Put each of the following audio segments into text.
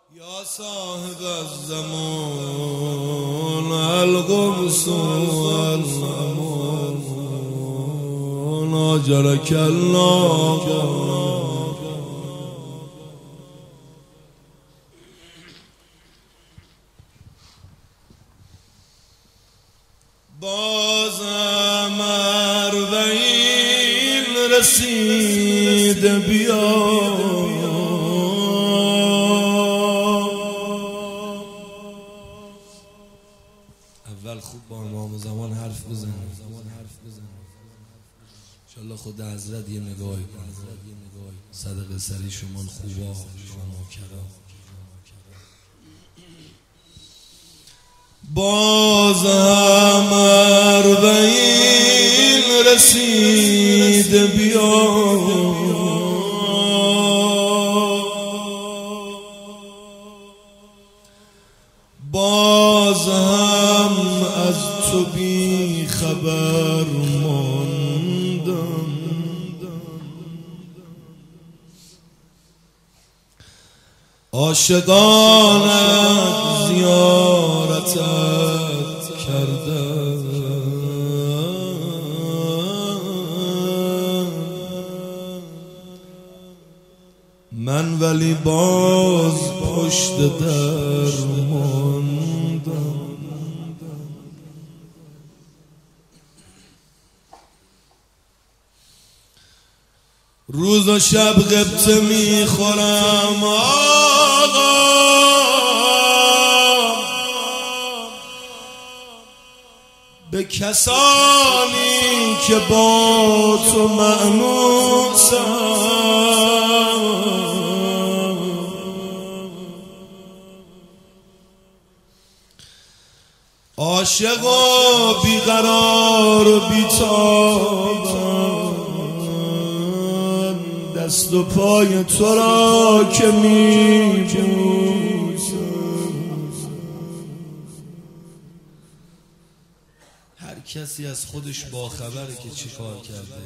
یا صاحب الزمان القمص والأمان أجرك الله. بازم اربعین رسید بیا اول خوب با امام زمان حرف بزن انشالله خود حضرت یه نگاهی کنه صدقه سری شما خوبا شما کرام. باز هم اربعین رسید بیا باز هم از تو بی خبر ماندم عاشقانت زیارتت کردم من ولی باز پشت در ماندم. روز و شب غبطه میخورم آقا به کسانی که با تو مأنوسم عاشق و بیقرار و بی‌تابم دست و پای تو را که میبوسم. هر کسی از خودش باخبره که چی کار کرده.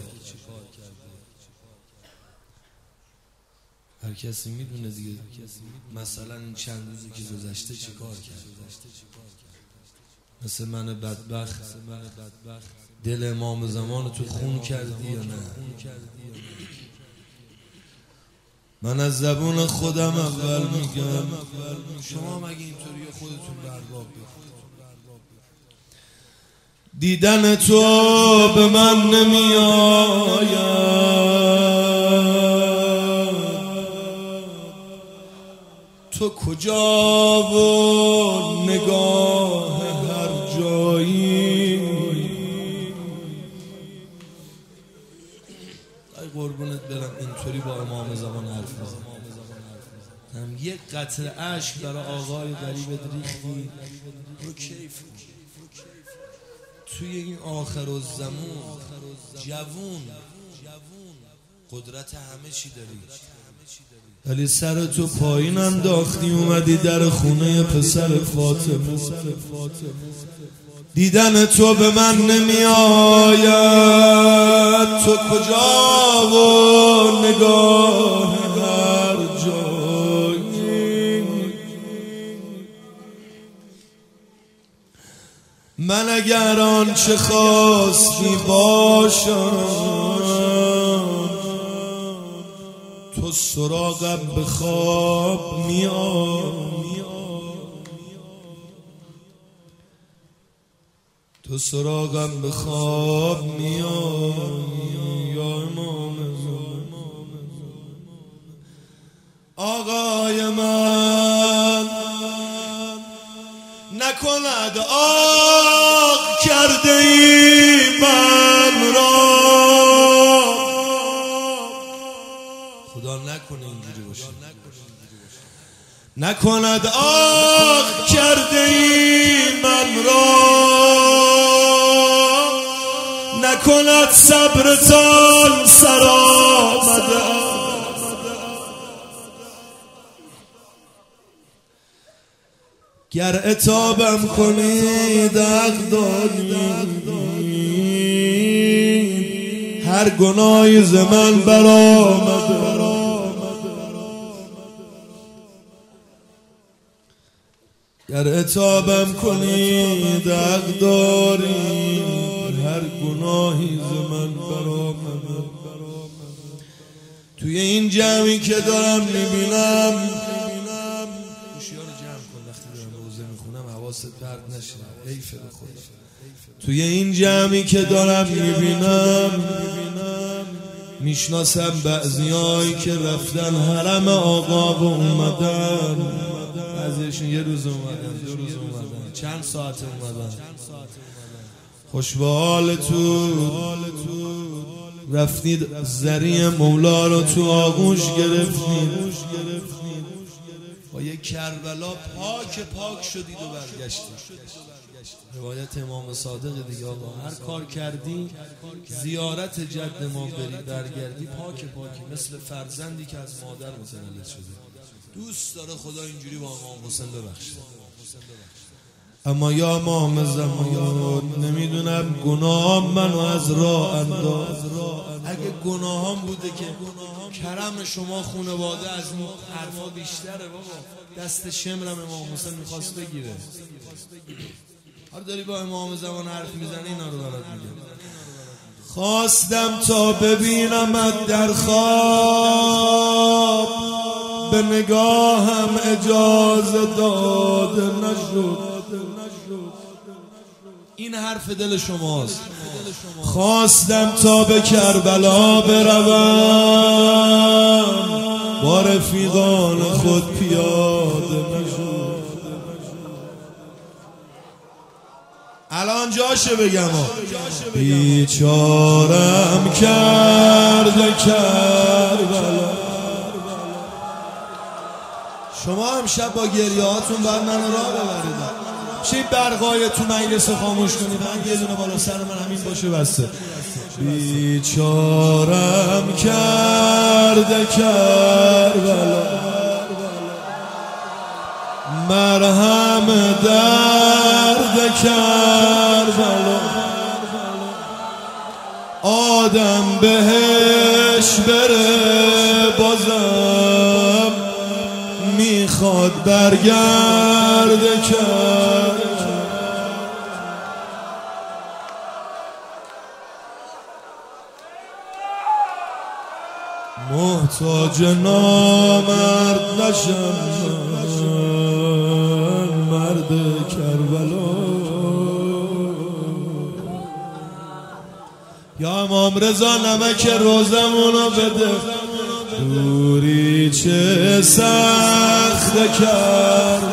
هر کسی میدونه دیگه مثلا این چند روزی که گذشته چی کار کرده. مثل من بدبخت دل امام زمان تو خون کردی یا نه؟ من از زبون خودم اول میگم شما مگه اینطوری خودتون برباب بکنید؟ دیدن تو به من نمیآید تو کجا و نگاه هر جایی ای قربونت برم اینطوری با امام زمان حرف بزن. هم یک قطره اشک برای آقای غریبت ریختی رو کیف توی این آخر الزمان جوون قدرت همه چی داری ولی سر تو پایین انداختی اومدی در خونه پسر فاطمه. دیدن تو به من نمی آید تو کجا و نگاه هر جایی من اگر آنچه خواستی باشم تو سراغم به خواب می آی تو سراغم به خواب می آی یا امام آقای من نکند آق کرده ای من را خدا نکنه اینجوری باشه نکند آق کرده ای من را نکند صبرتان سر آمده گر عتابم کنید حق دارید هر گناهی ز من برآمده گر عتابم کنی حق داری، هر گناهی ز من برآمده. توی این جمعی که دارم میبینم، گوشی‌ها رو جمع کن وقتی دارم روزه میخونم حواست پرت نشه، حیف به خدا. توی این جمعی که دارم میبینم میشناسم بعضیایی که رفتن حرم آقا و اومدن، بعضیشون یه روز اومدن، 2 روز اومدن، چند ساعت اومدن. خوش به حالتون رفتید زری مولا رو تو آغوش گرفتید، با یک کربلا پاک شدید و برگشتید. روایت امام صادق دیگه، آقا هر کار کردی زیارت جد ما بری برگردی پاکی، مثل فرزندی که از مادر متولد شده. دوست داره خدا اینجوری با امام حسین ببخشه. اما یا امام زمان، نمیدونم گناهام منو از راه انداز. اگه گناهام بوده که کرم شما خانواده از این حرفا بیشتره بابا، دست شمرم امام حسین میخواست بگیره. هر داری با امام زمان حرف میزنی اینا رو برات میگم. خواستم تا ببینمت در خواب، به نگاهم اجازه داده نشد. این حرف دل شماست. خواستم تا به کربلا بروم، با رفیقان خود پیاده نشد. الان جاشه بگم بیچارم کرده کربلا. شما امشب با گریه هاتون باید من راه ببرید. چه برقای تو مجلس خاموش کنید، من یه دونه بالا سر من همین باشه بسته. بیچارم کرده کربلا، مرهم درد کربلا. آدم بهش بره بازم میخواد برگرده کرد. محتاج نامرد نشم، مرد کربلا. یا امام رضا نمک روزمونو بده، دوری چه سخت کرد.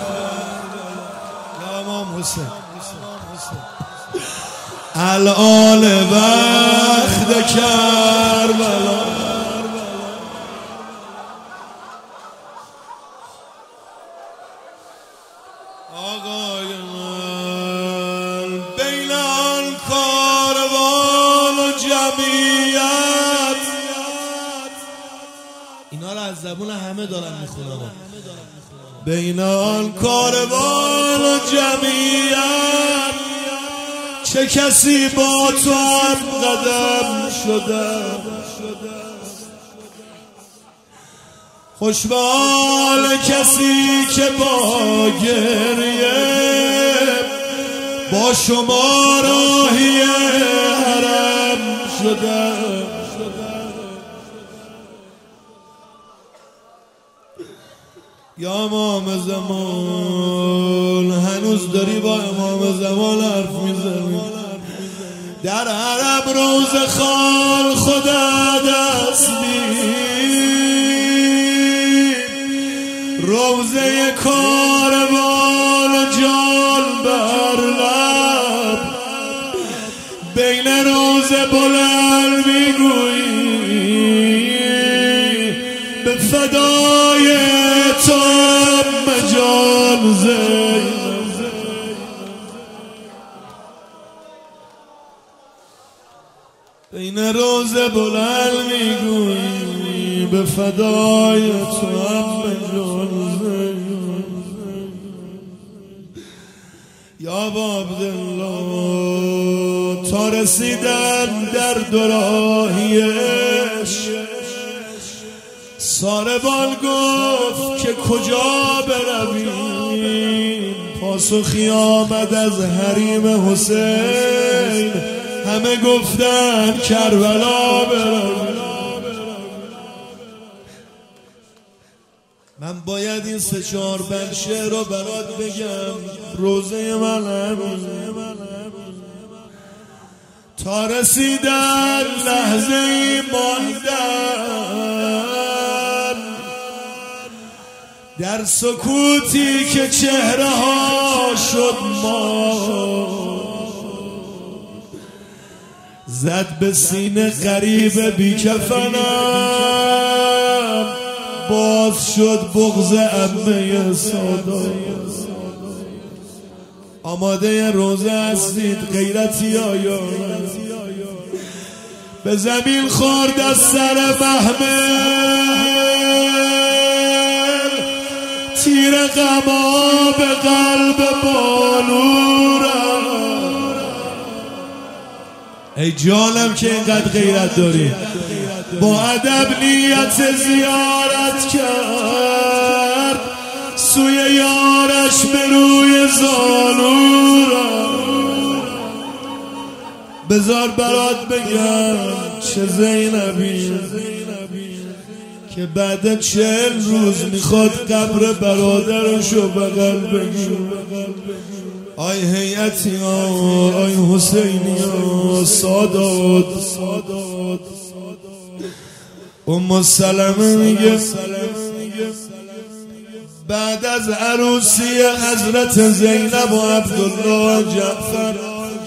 یا امام حسین الان وقت کربلا. آقای من بین آن کاروان و جمعیت، اینا رو از زبون همه دارن میخونم. بین آن کاروان و جمعیت، چه کسی با تو هم قدم شده. خوش به حال کسی که با گریه با شما راهی حرم شده. یا امام زمان، هنوز داری با امام زمان حرف میزنی. در حرم روز خال خدا دست روزه کاروان و جان بر لب، بین روز بلند میگویی به فدای تو جان زینب. بین روز بلند میگویی به فدای تو جان زینب. یا عبدالله تا رسیدن در دوراهیش، ساربان گفت که کجا برویم. پاسخی آمد از حریم حسین، همه گفتن کربلا برویم. من باید این 3-4 بند شعر رو برات بگم. روزه منم تا رسیدن لحظه ماندن در سکوتی که چهره ها شد ما، زد به سینه غریب بی کفنم، باز شد بغض عمه سادا. آماده روزه هستید غیرتی آیا؟ به زمین خورد از سر محمل، تیر غما به قلب بالورم. ای جانم که اینقدر غیرت داری، با ادب نیت زیارت کرد سوی یارش به روی زانورم. بذار برات بگم چه زینبی که بعد 40 روز میخواد قبر برادرشو بغل بگیر. آی هیئتی ها، آی حسینی ها، سادات. ام سلمه میگه بعد از عروسی حضرت زینب و عبدالله جعفر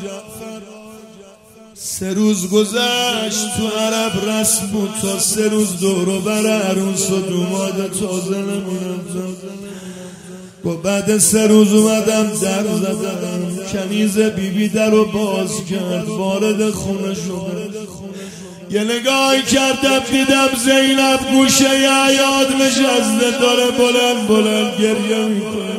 3 روز گذشت. تو عرب رسم بود تا 3 روز دور بر عروس و دوماد تازه نمونم. و بعد 3 روز اومدم در زدم، کنیز بیبی در رو باز کرد، وارد خونه شدم. یه نگاهی کردم دیدم زینب گوشه عیاد نشسته، داره بلند بلند گریه میکنه.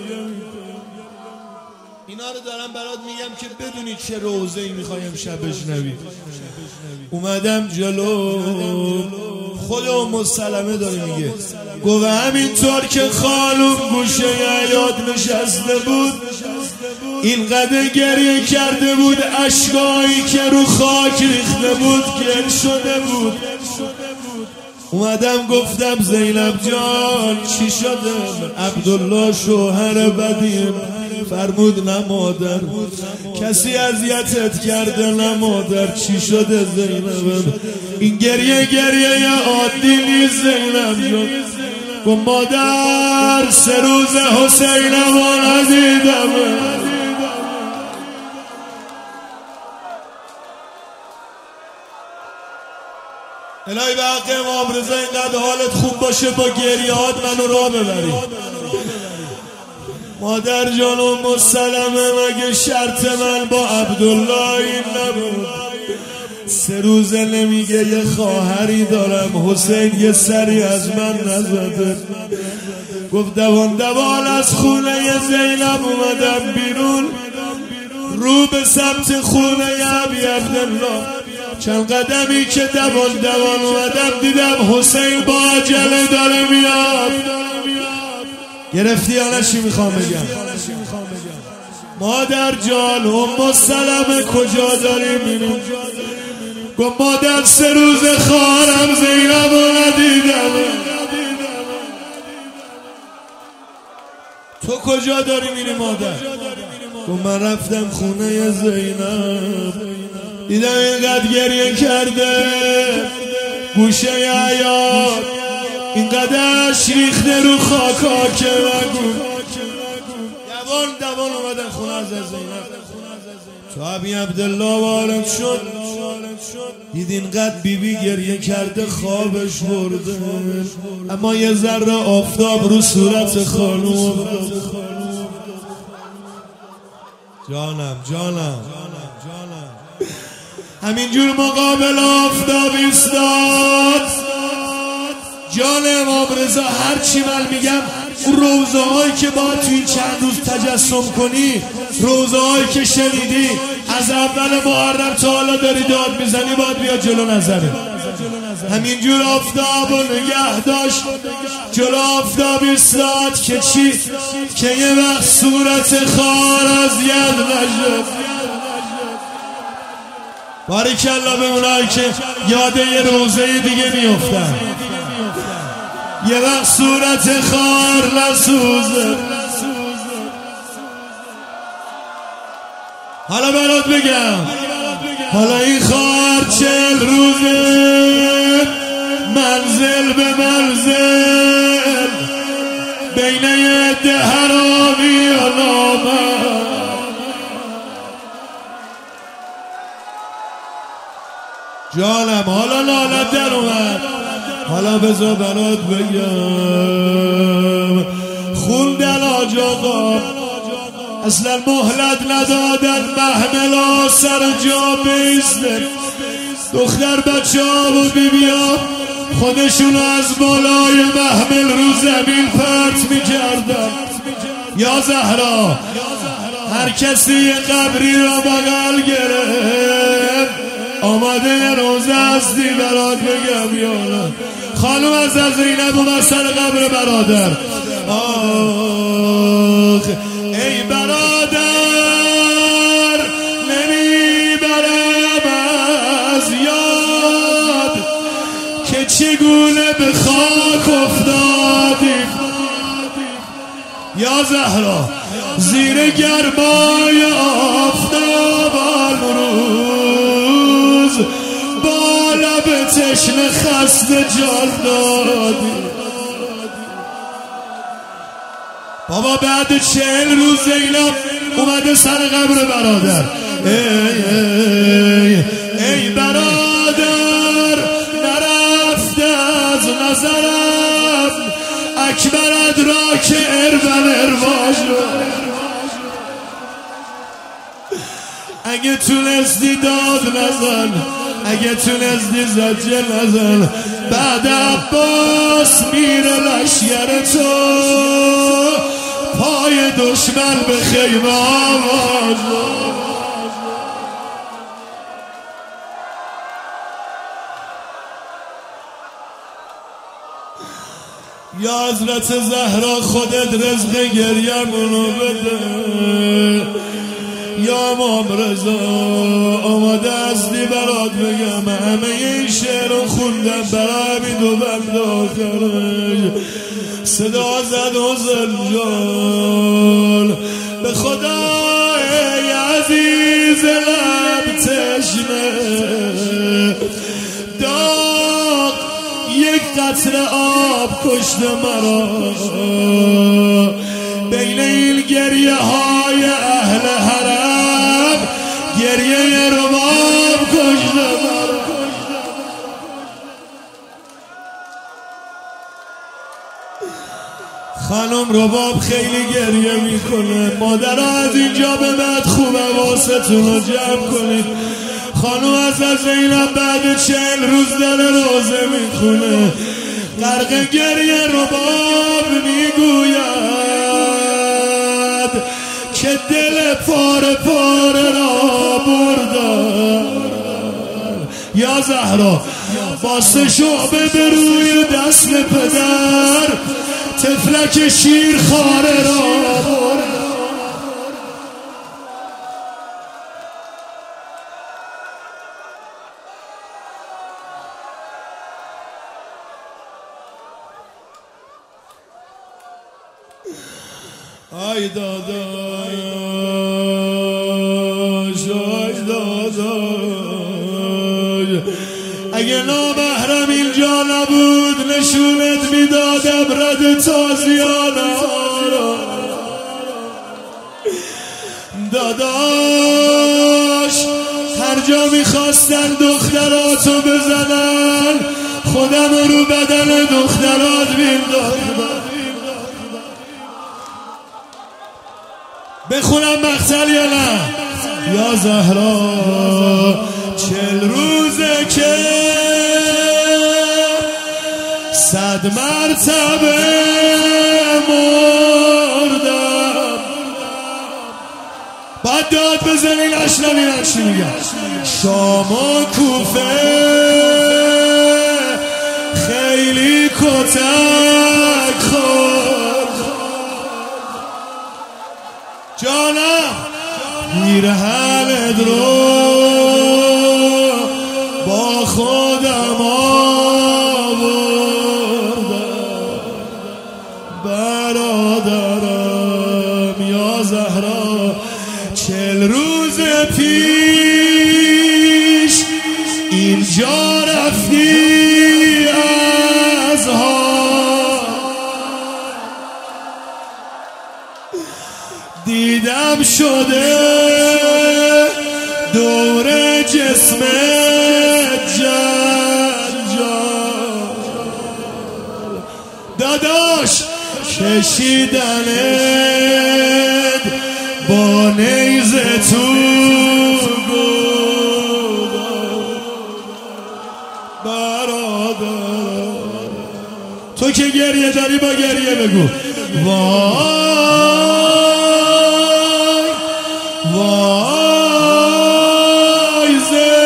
اینا رو دارم برات میگم که بدونی چه روزه‌ای میخوای امشب بشنوی. اومدم جلو، خود ام سلمه داره میگه، گفت همینطور که خالوم گوشه عیاد نشسته بود اینقدر گریه کرده بود، اشکایی که رو خاک ریخته بود گل شده بود. اومدم گفتم زینب جان چی شده؟ عبدالله شوهر بدیم فرمود نه مادر، کسی اذیتت کرده نه مادر. چی شده زینب؟ این گریه گریه عادی نیست زینب جان. گفت مادر 3 روز حسینم رو ندیدم. الهی به حق امام رضا اینقدر حالت خوب باشه با گریهات منو راه ببری. مادر جان ام سلمه مگه شرط من با عبدالله این نبود؟ 3 روزه نمیگه یه خواهری دارم حسین یه سری از من نزده. گفت دوان از خونه زینب اومدم بیرون، رو به سمت خونه ابی عبدالله. چند قدمی که دوان اومدم دیدم حسین با عجله داره میاد. گرفتی یا چی میخوام بگم؟ مادر جان ام سلمه کجا داری میریم؟ گفت مادر 3 روز خواهرم زینب رو ندیدم. تو کجا داری میری مادر؟ گفت من رفتم خونه زینب، دیدم اینقدر گریه کرده گوشه عیاد، اینقدر ریخته رو خاکا که نگو. دوان اومدن خونه از زینب. تو ابی عبدالله وارد شد، دید اینقدر بیبی گریه کرده خوابش برده، اما یه ذره آفتاب رو صورت خانوم. جانم همینجور مقابل آفتاب ایستاد. جان امام رضا هرچی من میگم اون روزه هایی که باید توی این چند روز تجسم کنی، روزه هایی که شنیدی از اول محرم تا حالا داری داد میزنی، باید بیا جلو نظره. همینجور آفتاب و نگه داشت جلو آفتاب ایستاد که چی؟ که یه وقت صورت خار از ید نشد. باریکالله به اونایی که یاد یه روزه دیگه میفتن. یه وقت صورت خار نسوزه. حالا برات بگم، حالا این خار 40 روزه منزل به منزل بین یه حرامی و نامرد. جانم حالا لالت در اومد. حالا بذار برات بگم، خوندن آج آقا اصلا مهلت ندادن، محملا سر جا بیسته. دختر بچه ها و بیبی ها خودشون از بالای محمل رو زمین پرت میکردن. یا زهرا هر کسی یه قبری را بغل گرفت. آماده روزه هستی برات بگم یا نه؟ خانم از زینب اومد سر قبر برادر. آخ ای برادر نمیبرم از یاد که چگونه به خاک افتادیم. یا زهرا زیر گرمای آفتاب روز با لب تشنه خسته جان دادیم. بابا بعد 40 روز زینب اومده سر قبر برادر. ای برادر نرفته از نظرم اکبرت را که اربن ارواش. اگه تونستی داد نزن، اگه تونستی زجه نزن. بعد عباس میره لشگر تو پای دشمن به خیمه آواز. یا حضرت زهرا خودت رزق گریه‌مونو بده. یا امام رضا آماده هستی برات بگم، همه این شعر رو خوندم برای همین دو بند آخرش. صدا زد حسین جان به خدا ای عزیز لب تشنه داغ یک قطره آب کشته مرا. بین این گریه های اهل حرم گریه رباب کشته مرا. خانم رباب خیلی گریه میکنه. مادرها از اینجا به بعد خوب حواستون رو جمع کنید. خانم از زینب بعد 40 روز داره روزه میخونه. غرق گریه رباب میگوید که دل پاره پاره را بردن. یا زهرا با 3 شعبه به روی دست پدر تفلک شیر خاره را بردن. آی داداش آی داداش اگه نامحرم اینجا نبود نشونت میدادم رد تازیانه را. داداش هر جا میخواستن دختراتو بزنن خودم رو بدن دخترات مینداختم. بخونم مقتل یا نه؟ یا زهرا 40 روزه که 100 مرتبه فقط داد بزنین اشنوین چی میگم. شام و کوفه خیلی کتک خورد جانم، پیرهنت رو با خودم آوردم برادرم یا زهرا. 40 روز پیش اینجا رفتی از ها، دیدم شده دور جسمت جنجال، داداش کشیدنت با نیزه تو برادر. تو که گریه داری با گریه بگو وای وای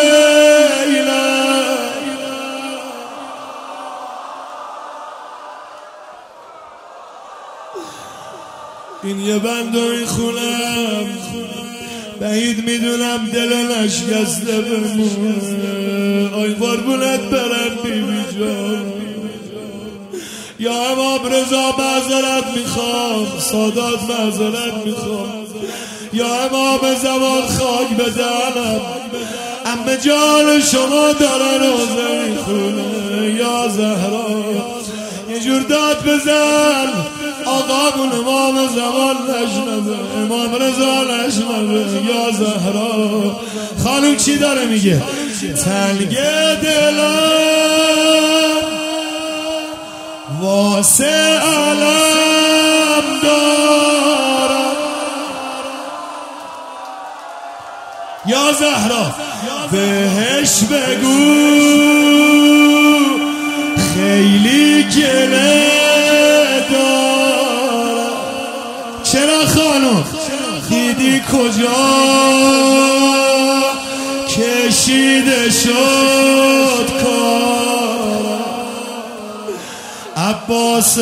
زینب. این یه بند و این خونم بعید میدونم دل نشکسته بمونه. آی قربونت برم بیبی جان. یا امام رضا معذرت میخوام، سادات معذرت میخوام، یا امام زمان خاک به دهنم، عمه جان شما دارن روزه میخونه. یا زهرا یه جور داد بزن آقامون امام زمان نشنوه، امام رضا نشنوه. یا زهرا خانم چی داره میگه؟ تنگ دلم واسه علم دارم. یا زهرا بهش بگو خیلی گله دارم. چرا خانم؟ دیدی کجا کشیده شد کارم. عباس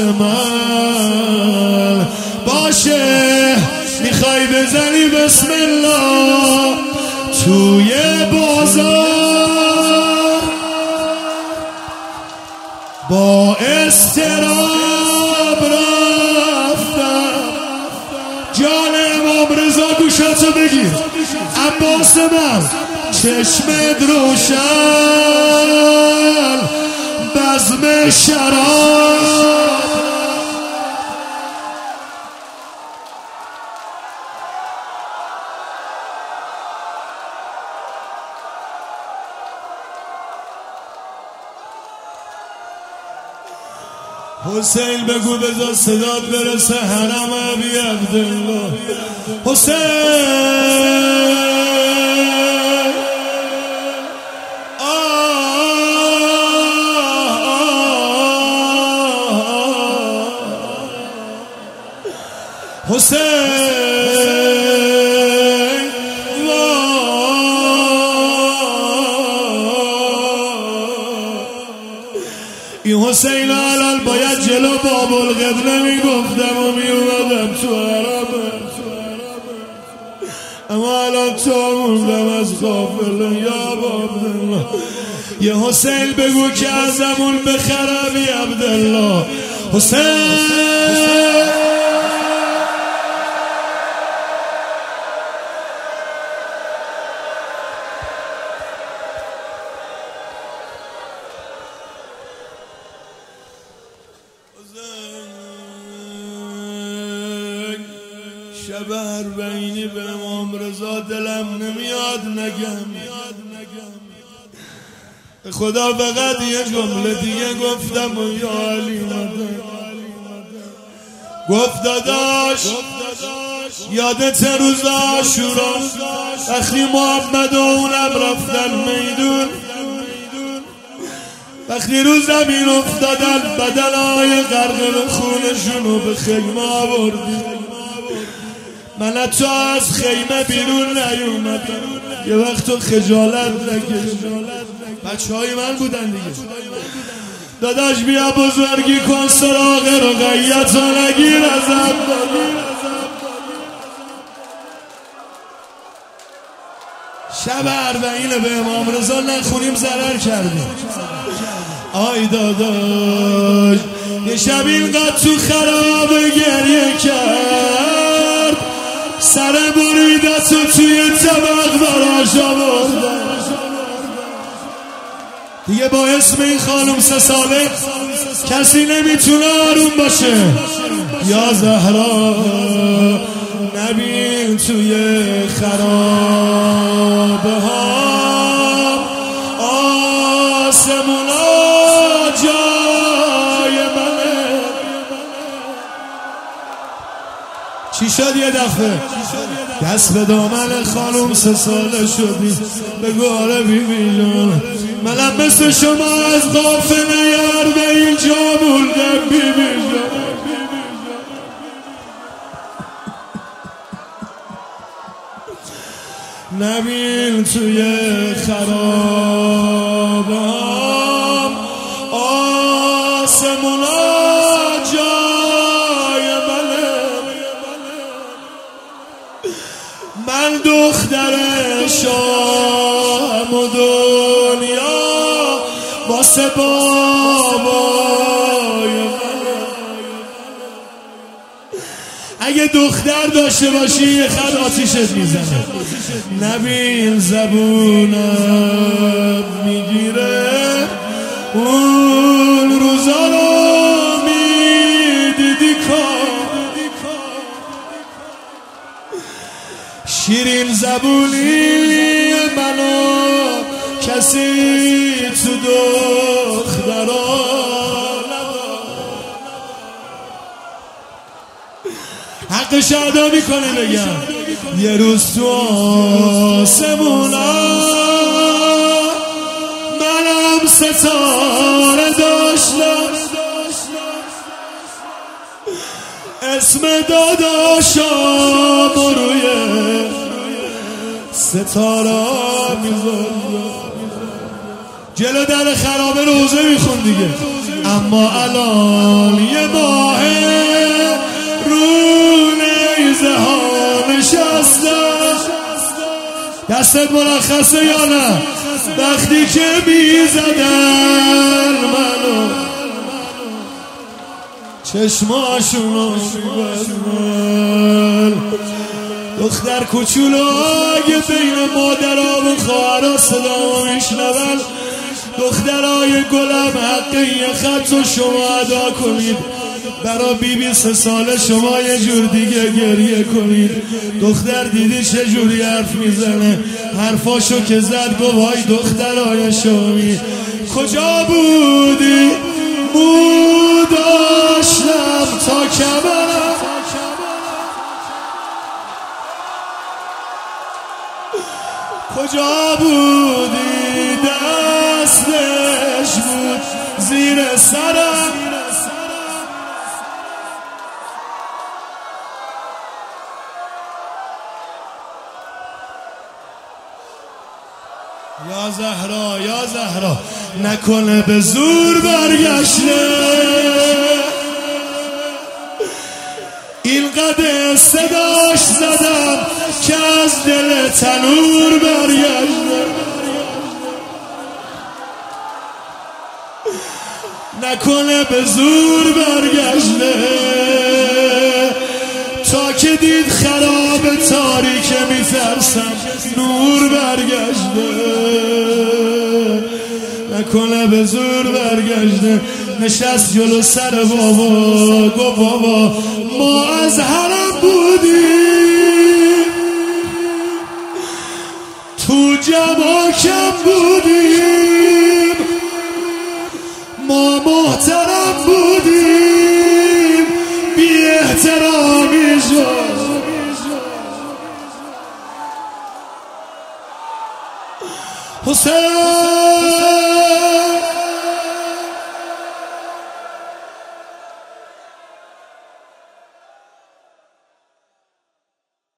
من باشه میخوای بزنی بسم الله توی بازار با استراب رفتم. جان امام رضا گوشاتو بگیر. عباس من چشمت روشن بزم شراب. حسین بگو بذار صدات برسه حرم ابی عبدالله. حسین حسین این حسین الان باید جلو بابالقبله میگفتم و میومدم تو حرمه، اما الان تو موندم از غافله. یا بابالله یه حسین بگو که ازمون بخره بی عبدالله. حسین شب اربعینی به امام رضا دلم نمیاد نگم، خدا فقط یه جمله دیگه گفتم و یا علی مدد گفت داداش یادت روز عاشورا وقتی محمد و اونم رفتن میدون، وقتی رو زمین افتادن بدنهای غرق خونشونو به خیمه آوردی، من تو از خیمه بیرون نیومدم یه وقت تو خجالت نکش. بچه های من بودن دیگه. داداش بیا بزرگی کن سراغ رقیت و نگیر ازم. شب اربعین به امام رضا نخونیم ضرر کردیم. آی داداش یه شب اینقدر تو خراب گریه کرد، سر بریدت و توی طبق براش آوردن. دیگه با اسم این خانم 3 ساله کسی نمیتونه آروم باشه. یا زهرا نبین توی خرابه ها آسمونا جای منه. چی شد یه دفعه دست به دامن خانم 3 ساله شدی، بگو آره بیبی جان منم مثل شما از غافل یار به اینجا موندم بیبی جان. نبین توی خرابم آسمونا جای منه. من دختر شام و دنیا واسه بابای منه. اگه دختر داشته باشی یه خط آتیشت میزنه. نبین زبونم میگیره اون روزا رو میدیدی کن. شیرین زبونی منو کسی تو دخترا حقش ادا میکنه. بگم یه روز تو آسمونا منم ستاره داشتم، اسم داداشم روی ستاره میذارم. جلو در خرابه روزه میخون دیگه. اما الان یه ماه رو نیزه ها نشستم. دستت مرخصه یا نه؟ وقتی که میزدن منو چشماشونو میبزن. دختر کوچولو اگه بین مادرها و خواهرها صدامو میشنون، دخترای گلم حق یه خط رو شما ادا کنید. برا بیبی 3 ساله شما یه جور دیگه گریه کنید. دختر دیدی چه جوری حرف میزنه، حرفاشو که زد گفت وای دخترای شامی کجا بودی؟ مو داشتم تا کمرم، کجا بودی؟ دستش بود زیر سرم. یا زهرا یا زهرا نکنه به زور برگشته، اینقدر صداش زدم که از دل تنور برگشته. نکنه به زور برگشته، تا که دید خراب تاریکه میترسم نور برگشته. نکنه به زور برگشته. نشست جلو سر بابا گفت بابا ما از حرم بودیم، تو جماکم بودیم، ما محترم بودیم، بی احترامی شد. حسین